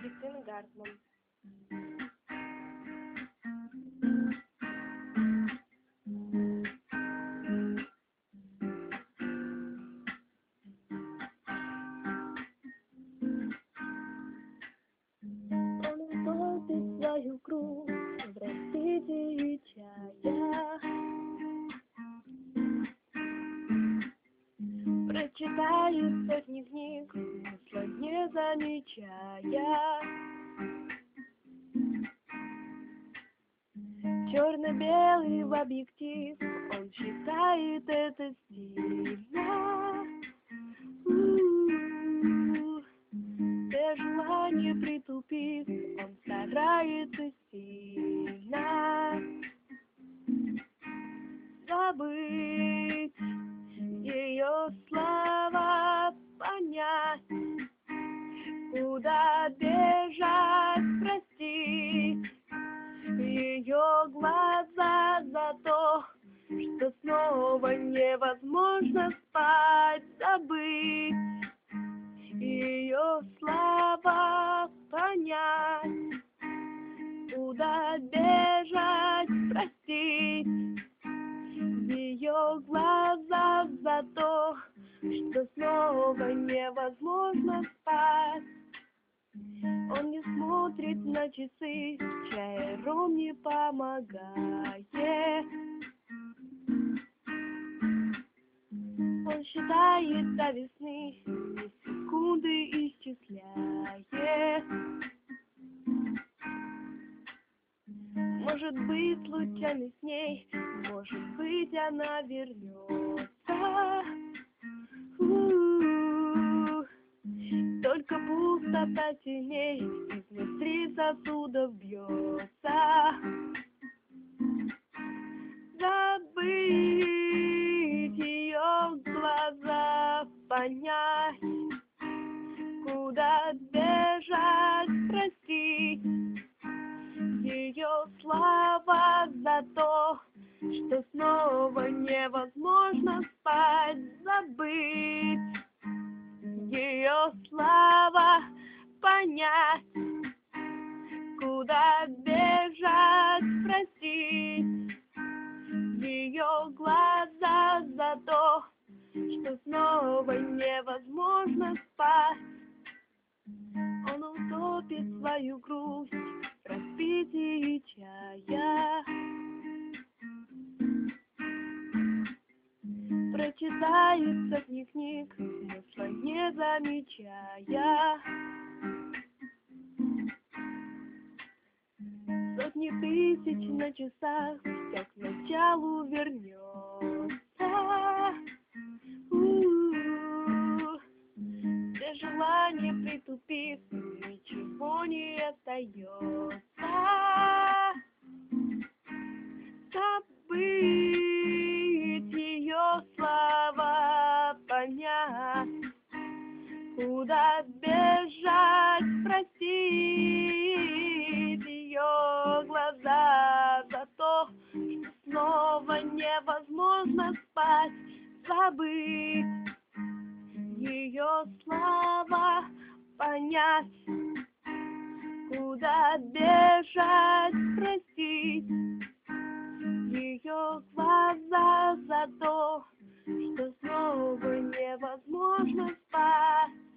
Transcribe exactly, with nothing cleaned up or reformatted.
Кристина Гартман. Он утопит свою грудь в рассвете чая. Прочитает сотни книг, смысла не замечая. Черно-белый в объектив, он считает это стильно. У-у-у. Все желания притупив, он старается сильно забыть ее слова, понять, куда бежать, простить ее глаза за то, что снова невозможно спать, забыть ее слова, понять, куда бежать, простить ее глаза за то, что снова невозможно спать. Он не смотрит на часы, чай ром не помогает. Он считает до весны, и секунды исчисляет. Может быть, случайно с ней, может быть, она вернется. У-у-у. Только пустота сильней изнутри сосудов бьется. Забыть ее глаза, понять, куда бежать, простить ее слова за то, что снова невозможно спать, забыть ее слова, понять, куда бежать, простить ее глаза за то, что снова невозможно спать. Он утопит свою грусть в распитии чая. Прочитает сотни книг, смысла не замечая. Сотни тысяч на часах, все к началу вернется. У-у-у. Все желания притупив, ничего не остается. Забыть ее слова, понять, куда бежать, простить ее глаза за то, что снова невозможно спать, забыть ее слова, понять, куда бежать, простить ее глаза за то, что снова невозможно спать.